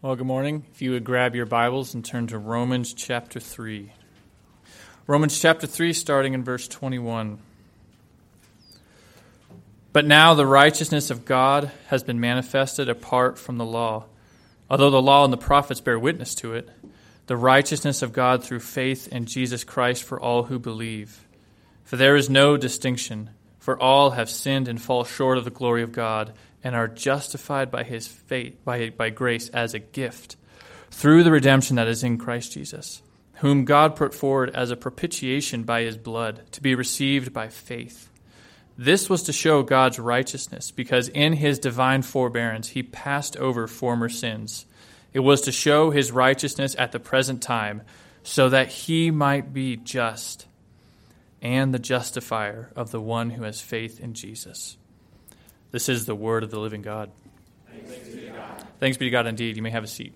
Well, good morning. If you would grab your Bibles and turn to Romans chapter 3. Romans chapter 3, starting in verse 21. But now the righteousness of God has been manifested apart from the law. Although the law and the prophets bear witness to it, the righteousness of God through faith in Jesus Christ for all who believe. For there is no distinction, for all have sinned and fall short of the glory of God, and are justified by his faith, by grace as a gift, through the redemption that is in Christ Jesus, whom God put forward as a propitiation by his blood, to be received by faith. This was to show God's righteousness, because in his divine forbearance he passed over former sins. It was to show his righteousness at the present time, so that he might be just and the justifier of the one who has faith in Jesus. This is the word of the living God. Thanks be to God. Thanks be to God indeed. You may have a seat.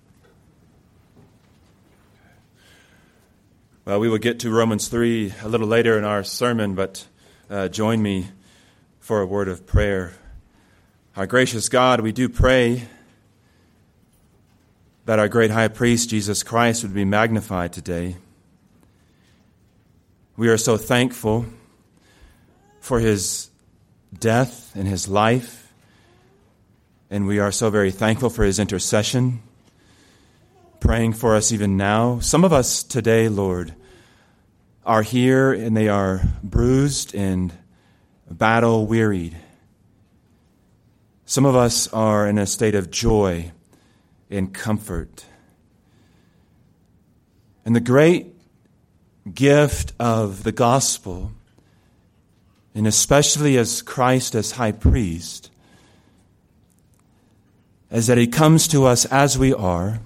Well, we will get to Romans 3 a little later in our sermon, but join me for a word of prayer. Our gracious God, we do pray that our great high priest, Jesus Christ, would be magnified today. We are so thankful for his death and his life, and we are so very thankful for his intercession, praying for us even now. Some of us today, Lord, are here and they are bruised and battle-wearied. Some of us are in a state of joy and comfort. And the great gift of the gospel, and especially as Christ as high priest, is that he comes to us as we are,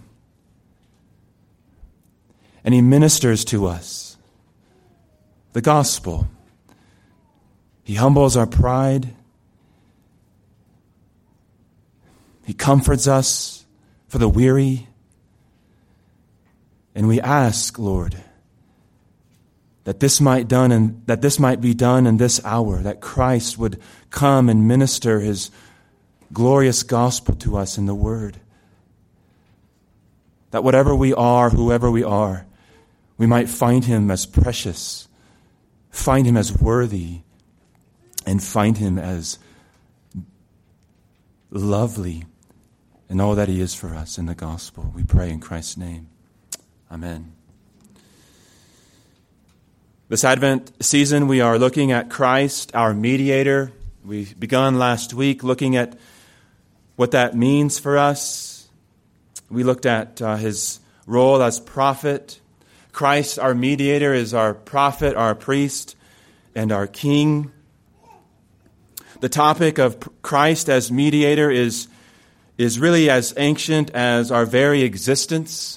and he ministers to us the gospel. He humbles our pride. He comforts us for the weary. And we ask, Lord, that this might be done in this hour, that Christ would come and minister his glorious gospel to us in the word. That whatever we are, whoever we are, we might find him as precious, find him as worthy, and find him as lovely in all that he is for us in the gospel. We pray in Christ's name. Amen. This Advent season, we are looking at Christ, our mediator. We begun last week looking at what that means for us. We looked at his role as prophet. Christ, our mediator, is our prophet, our priest, and our king. The topic of Christ as mediator is really as ancient as our very existence.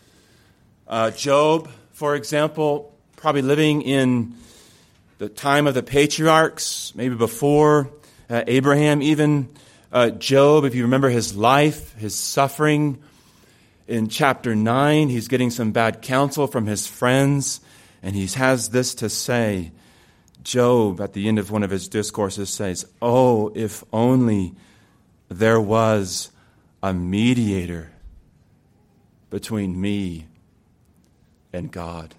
Job, for example, probably living in the time of the patriarchs, maybe before Abraham even. Job, if you remember his life, his suffering, in chapter 9, he's getting some bad counsel from his friends, and he has this to say. Job, at the end of one of his discourses, says, "Oh, if only there was a mediator between me and God."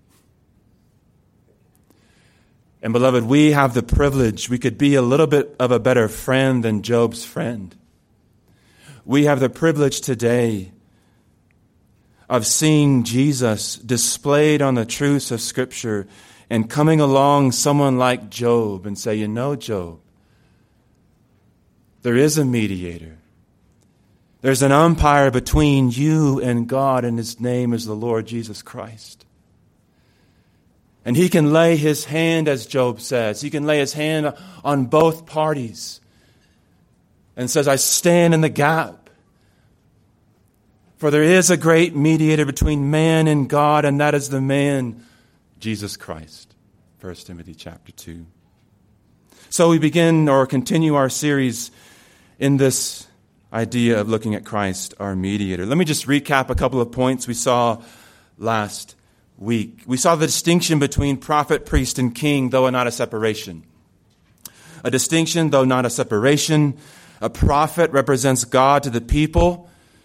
And beloved, we have the privilege, we could be a little bit of a better friend than Job's friend. We have the privilege today of seeing Jesus displayed on the truths of Scripture and coming along someone like Job and say, "You know, Job, there is a mediator. There's an umpire between you and God, and his name is the Lord Jesus Christ. And he can lay his hand, as Job says, he can lay his hand on both parties and says, I stand in the gap. For there is a great mediator between man and God, and that is the man, Jesus Christ. 1 Timothy chapter 2. So we begin or continue our series in this idea of looking at Christ, our mediator. Let me just recap a couple of points we saw last week. We saw the distinction between prophet, priest, and king, though not a separation. A distinction, though not a separation. A prophet represents God to the people.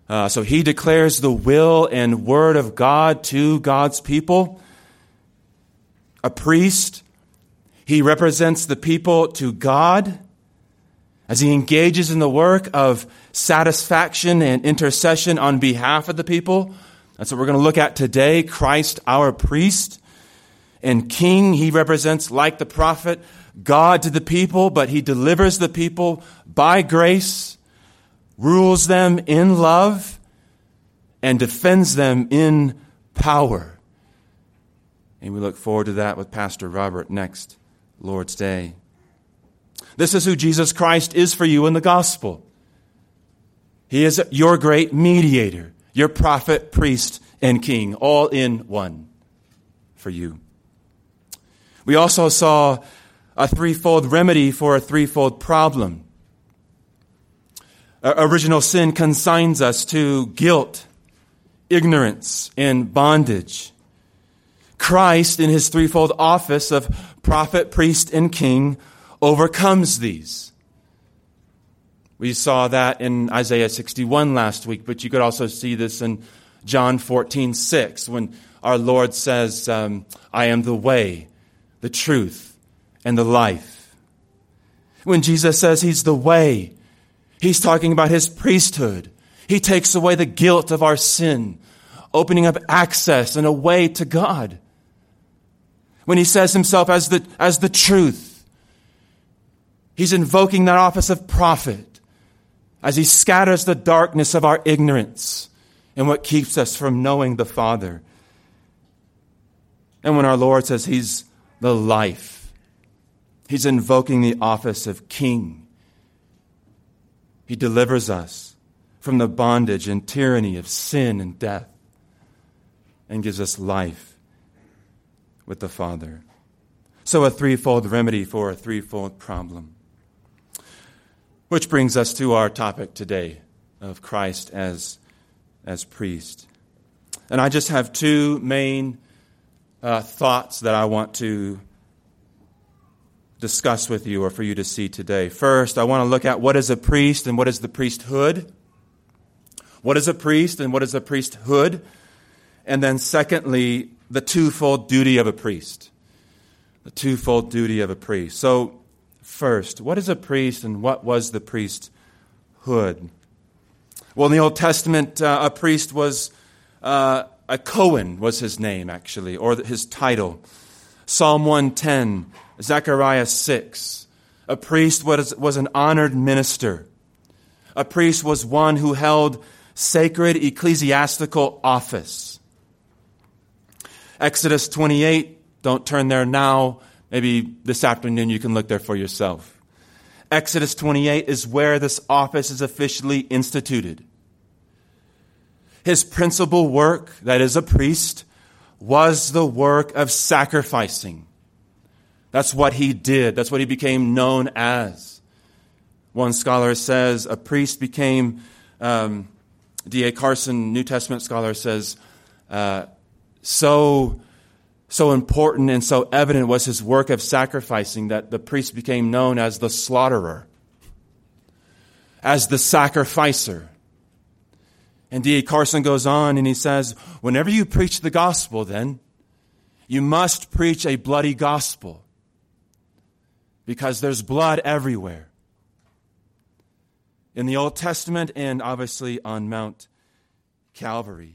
So he declares the will and word of God to God's people. A priest, he represents the people to God as he engages in the work of satisfaction and intercession on behalf of the people. That's what we're going to look at today. Christ, our priest and king, he represents, like the prophet, God to the people, but he delivers the people by grace, rules them in love, and defends them in power. And we look forward to that with Pastor Robert next Lord's Day. This is who Jesus Christ is for you in the gospel. He is your great mediator, your prophet, priest, and king, all in one for you. We also saw a threefold remedy for a threefold problem. Original sin consigns us to guilt, ignorance, and bondage. Christ, in his threefold office of prophet, priest, and king, overcomes these. We saw that in Isaiah 61 last week, but you could also see this in John 14:6, when our Lord says, I am the way, the truth, and the life. When Jesus says he's the way, he's talking about his priesthood. He takes away the guilt of our sin, opening up access and a way to God. When he says himself as the truth, he's invoking that office of prophet as he scatters the darkness of our ignorance and what keeps us from knowing the Father. And when our Lord says he's the life, he's invoking the office of king. He delivers us from the bondage and tyranny of sin and death and gives us life with the Father. So a threefold remedy for a threefold problem. Which brings us to our topic today of Christ as priest. And I just have two main thoughts that I want to discuss with you or for you to see today. First, I want to look at what is a priest and what is the priesthood. What is a priest and what is a priesthood? And then secondly, the twofold duty of a priest. The twofold duty of a priest. So first, what is a priest and what was the priesthood? Well, in the Old Testament, a priest was a Cohen was his name, actually, or his title. Psalm 110, Zechariah 6. A priest was an honored minister. A priest was one who held sacred ecclesiastical office. Exodus 28, don't turn there now. Maybe this afternoon you can look there for yourself. Exodus 28 is where this office is officially instituted. His principal work, that is a priest, was the work of sacrificing. That's what he did. That's what he became known as. One scholar says a priest became, D.A. Carson, New Testament scholar, says, so important and so evident was his work of sacrificing that the priest became known as the slaughterer, as the sacrificer. And D.A. Carson goes on and he says, whenever you preach the gospel, then, you must preach a bloody gospel because there's blood everywhere. In the Old Testament and obviously on Mount Calvary.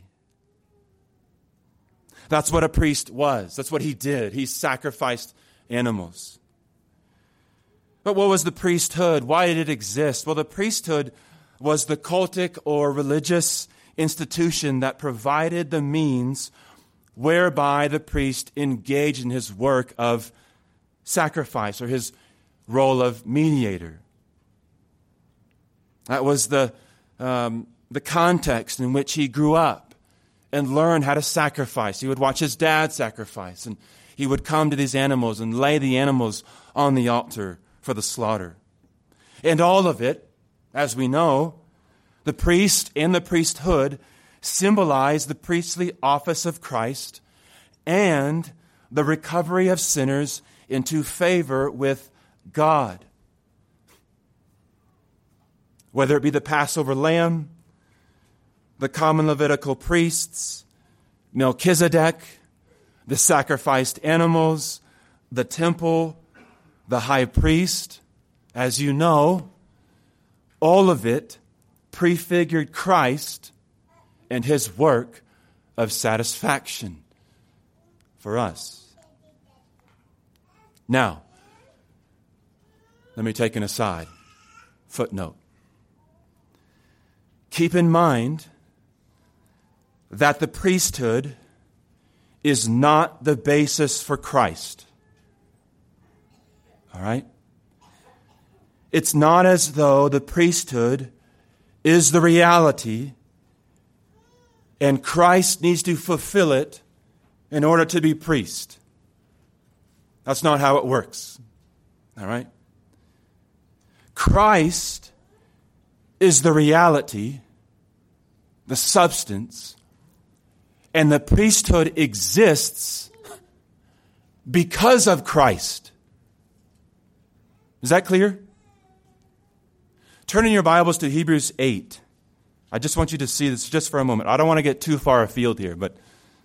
That's what a priest was. That's what he did. He sacrificed animals. But what was the priesthood? Why did it exist? Well, the priesthood was the cultic or religious institution that provided the means whereby the priest engaged in his work of sacrifice or his role of mediator. That was the context in which he grew up and learned how to sacrifice. He would watch his dad sacrifice, and he would come to these animals and lay the animals on the altar for the slaughter. And all of it, as we know, the priest and the priesthood symbolize the priestly office of Christ and the recovery of sinners into favor with God. Whether it be the Passover lamb, the common Levitical priests, Melchizedek, the sacrificed animals, the temple, the high priest, as you know, all of it prefigured Christ and his work of satisfaction for us. Now, let me take an aside, footnote. Keep in mind that the priesthood is not the basis for Christ. All right? It's not as though the priesthood is the reality and Christ needs to fulfill it in order to be priest. That's not how it works. All right? Christ is the reality, the substance, and the priesthood exists because of Christ. Is that clear? Turn in your Bibles to Hebrews 8. I just want you to see this just for a moment. I don't want to get too far afield here, but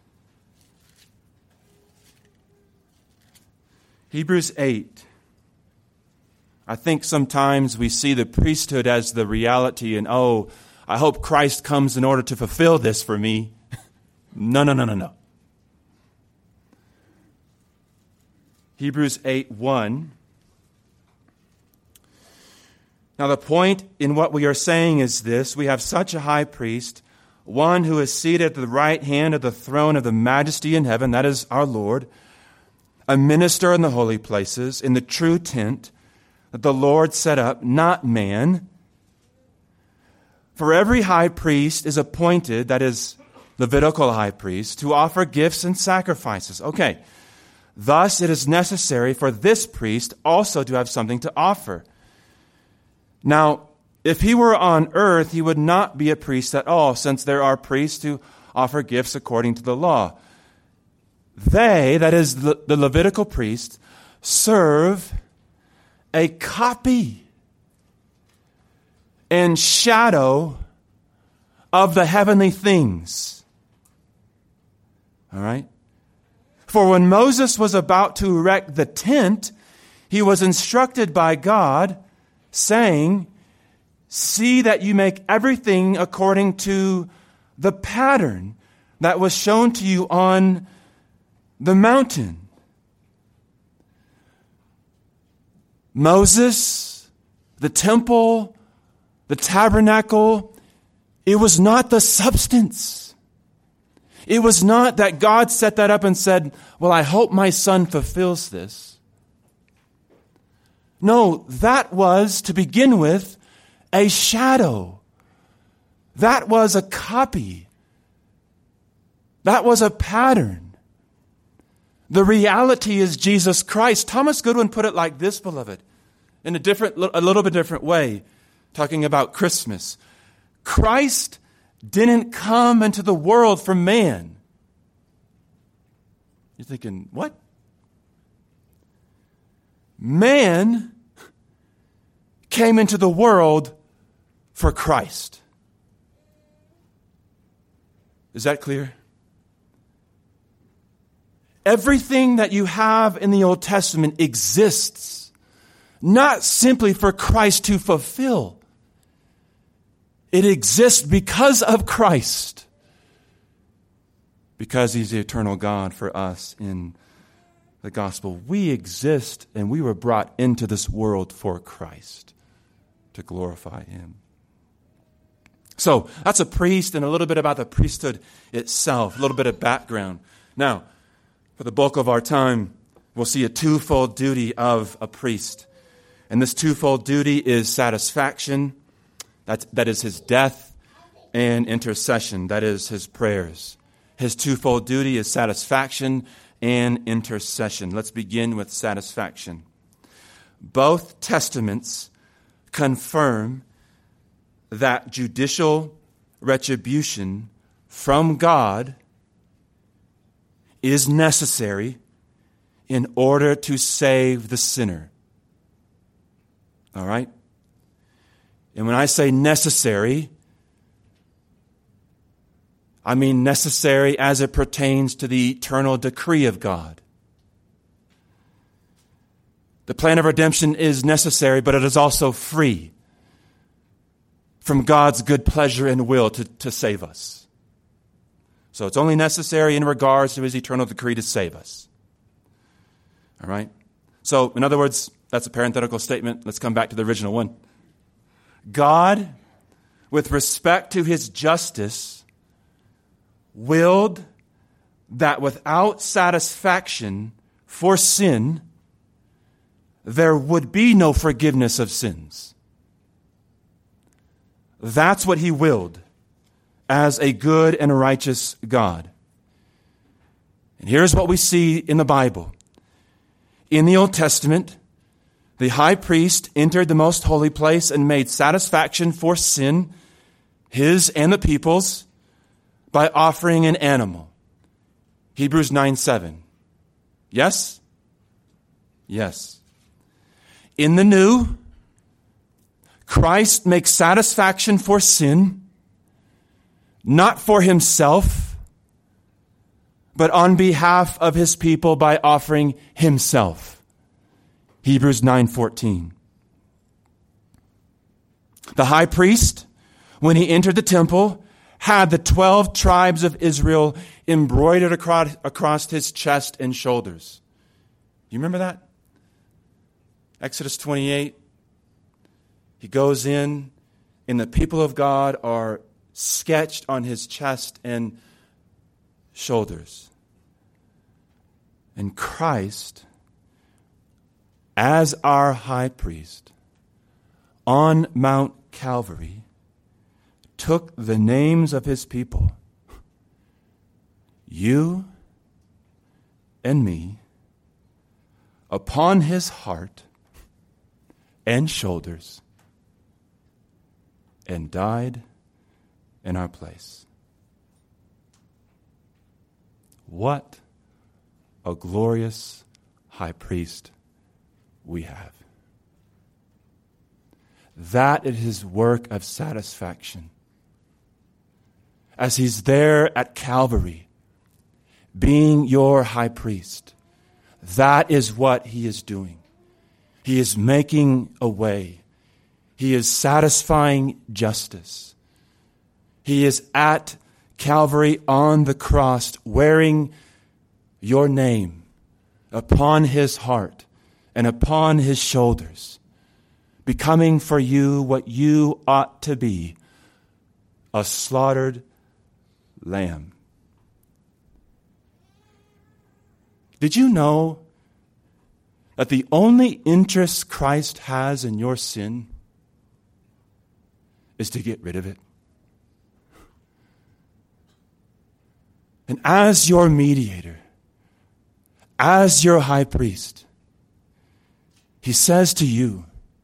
Hebrews 8. I think sometimes we see the priesthood as the reality and, oh, I hope Christ comes in order to fulfill this for me. No. Hebrews 8:1. Now the point in what we are saying is this: we have such a high priest, one who is seated at the right hand of the throne of the majesty in heaven, that is our Lord, a minister in the holy places, in the true tent that the Lord set up, not man. For every high priest is appointed, that is, Levitical high priest, to offer gifts and sacrifices. Okay, thus it is necessary for this priest also to have something to offer. Now, if he were on earth, he would not be a priest at all, since there are priests who offer gifts according to the law. They, that is the Levitical priests, serve a copy and shadow of the heavenly things. All right? For when Moses was about to erect the tent, he was instructed by God, saying, "See that you make everything according to the pattern that was shown to you on the mountain." Moses, the temple, the tabernacle, it was not the substance. It was not that God set that up and said, well, I hope my son fulfills this. No, that was, to begin with, a shadow. That was a copy. That was a pattern. The reality is Jesus Christ. Thomas Goodwin put it like this, beloved, in a little bit different way, talking about Christmas. Christ didn't come into the world for man. You're thinking, what? Man came into the world for Christ. Is that clear? Everything that you have in the Old Testament exists not simply for Christ to fulfill. It exists because of Christ. Because He's the eternal God for us in the gospel. We exist and we were brought into this world for Christ to glorify Him. So that's a priest and a little bit about the priesthood itself, a little bit of background. Now, for the bulk of our time, we'll see a twofold duty of a priest. And this twofold duty is satisfaction, that is his death, and intercession, that is his prayers. His twofold duty is satisfaction and intercession. Let's begin with satisfaction. Both testaments confirm that judicial retribution from God is necessary in order to save the sinner. All right? And when I say necessary, I mean necessary as it pertains to the eternal decree of God. The plan of redemption is necessary, but it is also free from God's good pleasure and will to save us. So it's only necessary in regards to his eternal decree to save us. All right? So, in other words, that's a parenthetical statement. Let's come back to the original one. God, with respect to his justice, willed that without satisfaction for sin, there would be no forgiveness of sins. That's what he willed as a good and righteous God. And here's what we see in the Bible. In the Old Testament, the high priest entered the most holy place and made satisfaction for sin, his and the people's, by offering an animal. Hebrews 9:7. Yes? Yes. In the new, Christ makes satisfaction for sin, not for himself, but on behalf of his people by offering himself. Hebrews 9:14. The high priest, when he entered the temple, had the 12 tribes of Israel embroidered across his chest and shoulders. You remember that? Exodus 28. He goes in, and the people of God are sketched on his chest and shoulders. And Christ, as our high priest, on Mount Calvary, took the names of his people, you and me, upon his heart and shoulders, and died in our place. What a glorious high priest we have. That is his work of satisfaction. As he's there at Calvary, being your high priest, that is what he is doing. He is making a way. He is satisfying justice. He is at Calvary on the cross, wearing your name upon his heart and upon his shoulders, becoming for you what you ought to be, a slaughtered lamb. Did you know that the only interest Christ has in your sin is to get rid of it? And as your mediator, as your high priest, he says to you,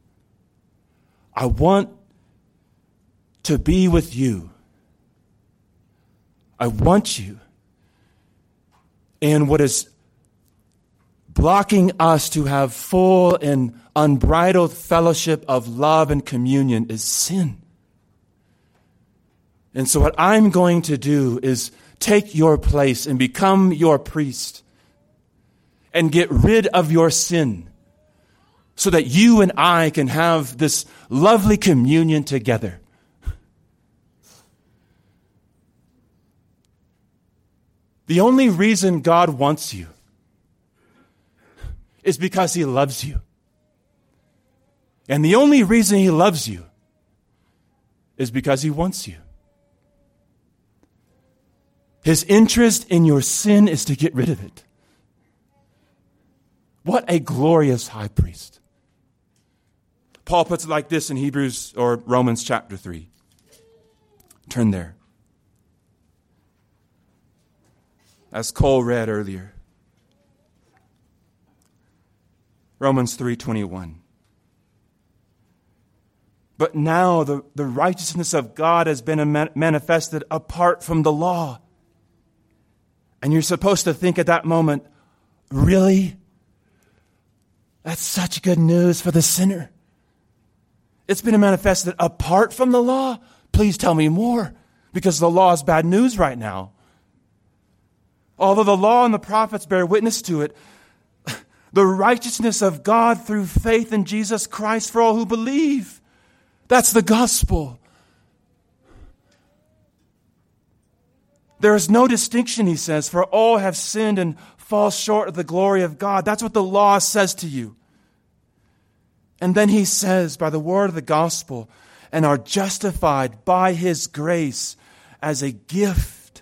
I want to be with you. I want you. And what is blocking us to have full and unbridled fellowship of love and communion is sin. And so what I'm going to do is take your place and become your priest and get rid of your sin so that you and I can have this lovely communion together. The only reason God wants you is because he loves you. And the only reason he loves you is because he wants you. His interest in your sin is to get rid of it. What a glorious high priest. Paul puts it like this in Hebrews or Romans chapter 3. Turn there. As Cole read earlier. Romans 3:21. But now the righteousness of God has been manifested apart from the law. And you're supposed to think at that moment, really? That's such good news for the sinner. It's been manifested apart from the law? Please tell me more. because the law is bad news right now. Although the law and the prophets bear witness to it, the righteousness of God through faith in Jesus Christ for all who believe. That's the gospel. There is no distinction, he says, for all have sinned and fall short of the glory of God. That's what the law says to you. And then he says, by the word of the gospel, and are justified by his grace as a gift.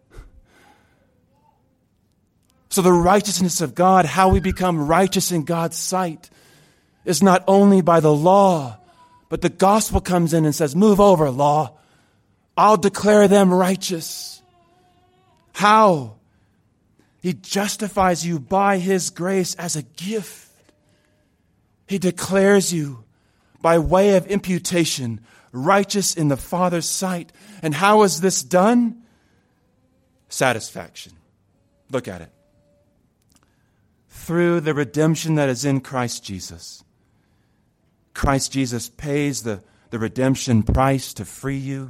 So the righteousness of God, how we become righteous in God's sight, is not only by the law, but the gospel comes in and says, move over, law. I'll declare them righteous. How? He justifies you by his grace as a gift. He declares you by way of imputation righteous in the Father's sight. And how is this done? Satisfaction. Look at it. Through the redemption that is in Christ Jesus. Christ Jesus pays the redemption price to free you.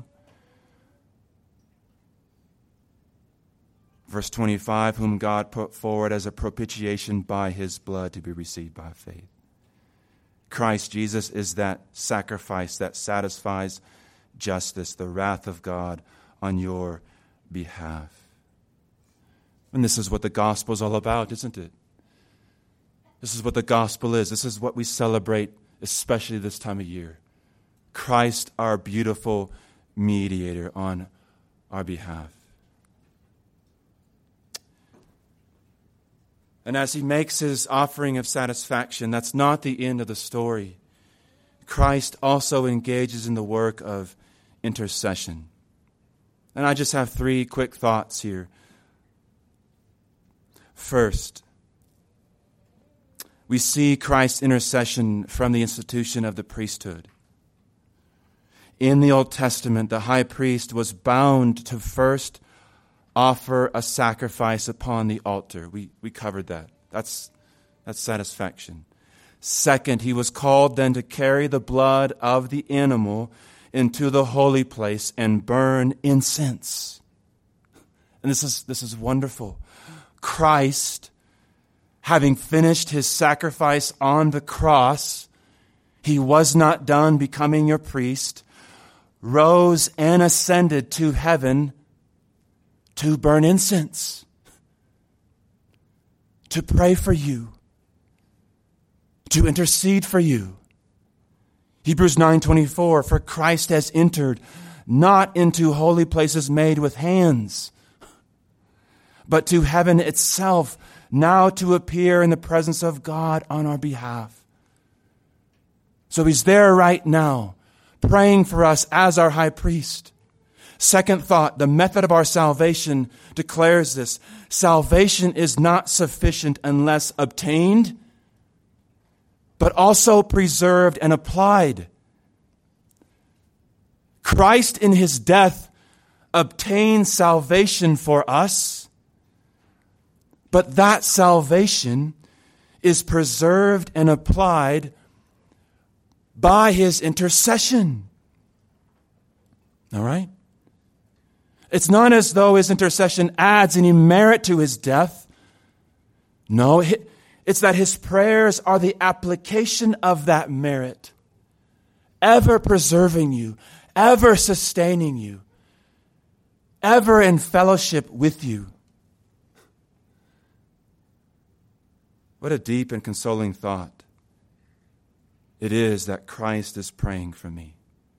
Verse 25, whom God put forward as a propitiation by his blood to be received by faith. Christ Jesus is that sacrifice that satisfies justice, the wrath of God on your behalf. And this is what the gospel is all about, isn't it? This is what the gospel is. This is what we celebrate, especially this time of year. Christ, our beautiful mediator on our behalf. And as he makes his offering of satisfaction, that's not the end of the story. Christ also engages in the work of intercession. And I just have 3 quick thoughts here. First, we see Christ's intercession from the institution of the priesthood. In the Old Testament, the high priest was bound to first offer a sacrifice upon the altar. We covered that. That's satisfaction. Second, he was called then to carry the blood of the animal into the holy place and burn incense. And this is wonderful. Christ, having finished his sacrifice on the cross, he was not done becoming your priest, rose and ascended to heaven to burn incense, to pray for you, to intercede for you. Hebrews 9:24, for Christ has entered not into holy places made with hands, but to heaven itself, now to appear in the presence of God on our behalf. So he's there right now, praying for us as our high priest. Second thought, the method of our salvation declares this. Salvation is not sufficient unless obtained, but also preserved and applied. Christ in his death obtained salvation for us, but that salvation is preserved and applied by his intercession. All right? It's not as though his intercession adds any merit to his death. No, it's that his prayers are the application of that merit, ever preserving you, ever sustaining you, ever in fellowship with you. What a deep and consoling thought it is that Christ is praying for me.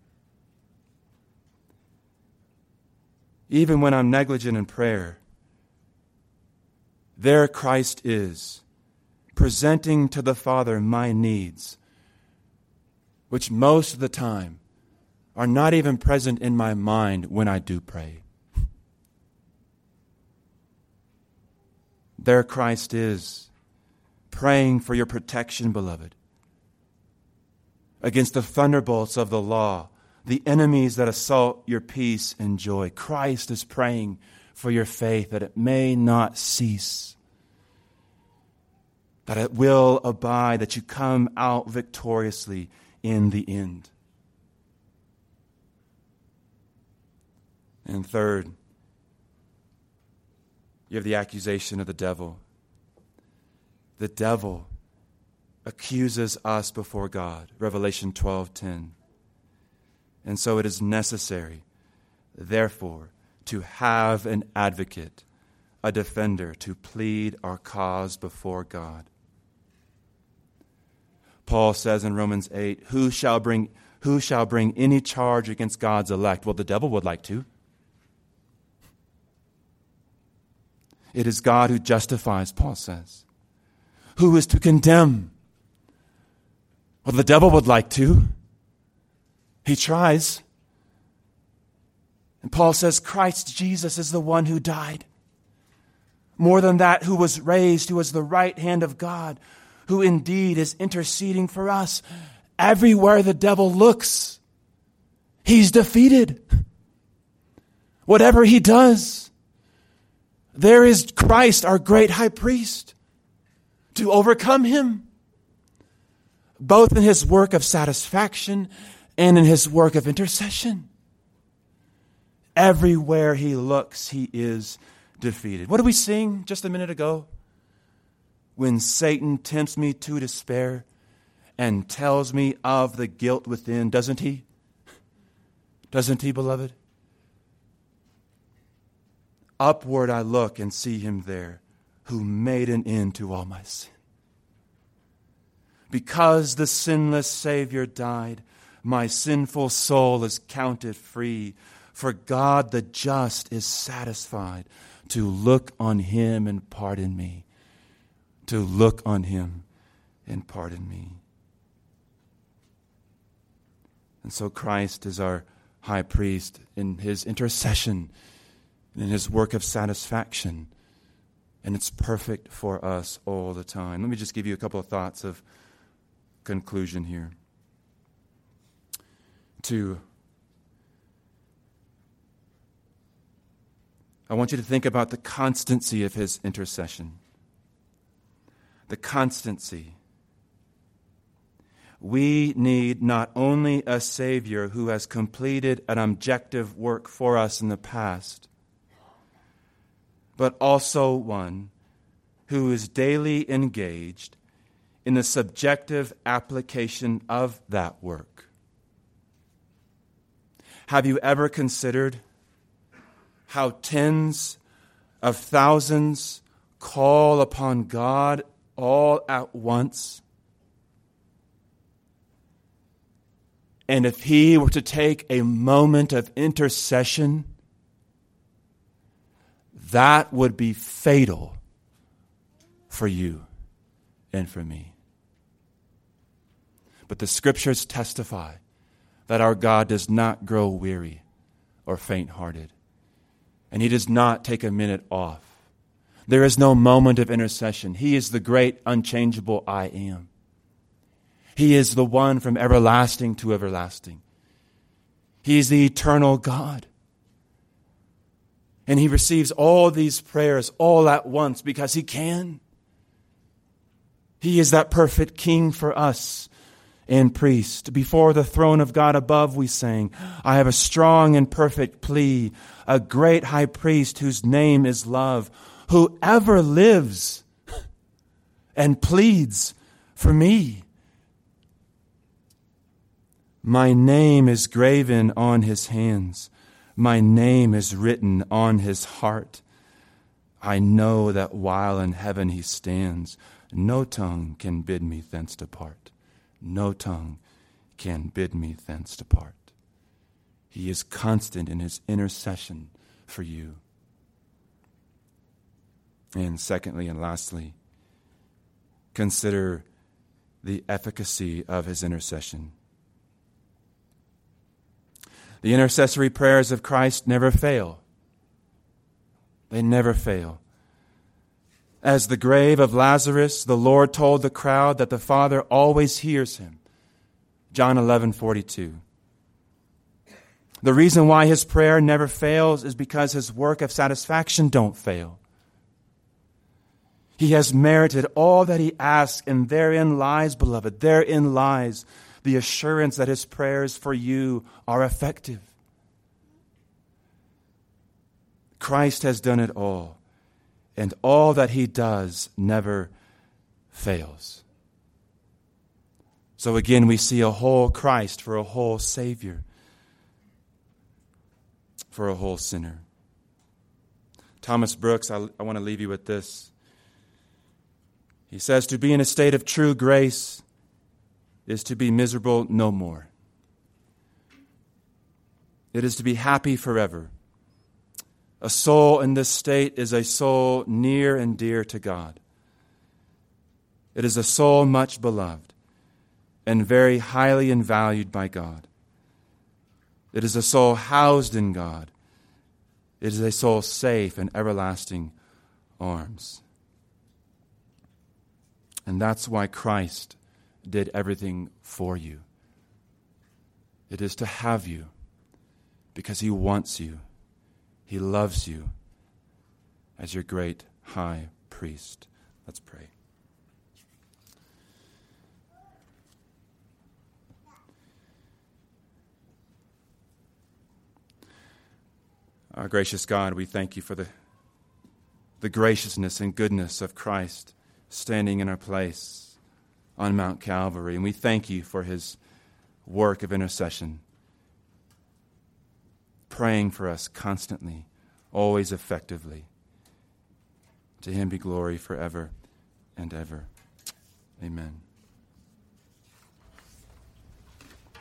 Even when I'm negligent in prayer, there Christ is, presenting to the Father my needs, which most of the time are not even present in my mind when I do pray. There Christ is, praying for your protection, beloved, against the thunderbolts of the law, the enemies that assault your peace and joy. Christ is praying for your faith that it may not cease, that it will abide, that you come out victoriously in the end. And third, you have the accusation of the devil. The devil accuses us before God. Revelation 12:10. And so it is necessary, therefore, to have an advocate, a defender, to plead our cause before God. Paul says in Romans 8, who shall bring any charge against God's elect? Well, the devil would like to. It is God who justifies, Paul says. Who is to condemn? Well, the devil would like to. He tries. And Paul says Christ Jesus is the one who died. More than that, who was raised, who was the right hand of God, who indeed is interceding for us. Everywhere the devil looks, he's defeated. Whatever he does, there is Christ, our great high priest, to overcome him, both in his work of satisfaction and in his work of intercession. Everywhere he looks, he is defeated. What did we sing just a minute ago? When Satan tempts me to despair and tells me of the guilt within, doesn't he? Doesn't he, beloved? Upward I look and see him there, who made an end to all my sin. Because the sinless Savior died, my sinful soul is counted free. For God the just is satisfied to look on him and pardon me. To look on him and pardon me. And so Christ is our high priest in his intercession, in his work of satisfaction. And it's perfect for us all the time. Let me just give you a couple of thoughts of conclusion here. I want you to think about the constancy of his intercession. The constancy. We need not only a Savior who has completed an objective work for us in the past, but also one who is daily engaged in the subjective application of that work. Have you ever considered how tens of thousands call upon God all at once? And if he were to take a moment of intercession, that would be fatal for you and for me. But the scriptures testify that our God does not grow weary or faint-hearted. And he does not take a minute off. There is no moment of intercession. He is the great, unchangeable I am. He is the one from everlasting to everlasting. He is the eternal God. And he receives all these prayers all at once because he can. He is that perfect king for us and priest. Before the throne of God above, we sang, I have a strong and perfect plea, a great high priest whose name is love, who ever lives and pleads for me. My name is graven on his hands. My name is written on his heart. I know that while in heaven he stands, no tongue can bid me thence depart. No tongue can bid me thence depart. He is constant in his intercession for you. And secondly and lastly, consider the efficacy of his intercession. The intercessory prayers of Christ never fail. They never fail. As the grave of Lazarus, the Lord told the crowd that the Father always hears him. John 11:42. The reason why his prayer never fails is because his work of satisfaction don't fail. He has merited all that he asks, and therein lies, beloved, therein lies the assurance that his prayers for you are effective. Christ has done it all, and all that he does never fails. So again, we see a whole Christ for a whole Savior, for a whole sinner. Thomas Brooks, I want to leave you with this. He says, to be in a state of true grace is to be miserable no more. It is to be happy forever. A soul in this state is a soul near and dear to God. It is a soul much beloved and very highly valued by God. It is a soul housed in God. It is a soul safe in everlasting arms. And that's why Christ did everything for you. It is to have you because he wants you. He loves you as your great high priest. Let's pray. Our gracious God, we thank you for the graciousness and goodness of Christ standing in our place on Mount Calvary. And we thank you for his work of intercession, praying for us constantly, always effectively. To him be glory forever and ever. Amen.